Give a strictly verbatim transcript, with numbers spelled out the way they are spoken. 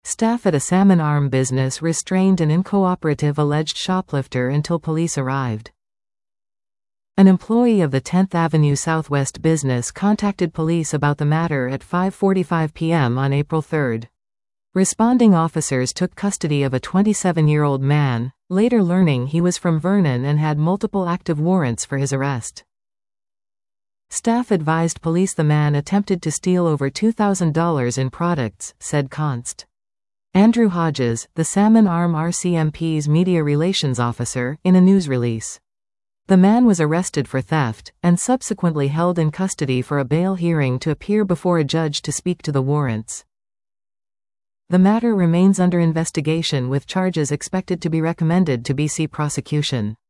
Staff at a salmon arm business restrained an uncooperative alleged shoplifter until police arrived. An employee of the tenth Avenue Southwest business contacted police about the matter at five forty-five p m on April third. Responding officers took custody of a twenty-seven-year-old man, later learning he was from Vernon and had multiple active warrants for his arrest. Staff advised police the man attempted to steal over two thousand dollars in products, said Const. Andrew Hodges, the Salmon Arm R C M P's media relations officer, in a news release. The man was arrested for theft, and subsequently held in custody for a bail hearing to appear before a judge to speak to the warrants. The matter remains under investigation with charges expected to be recommended to B C prosecution.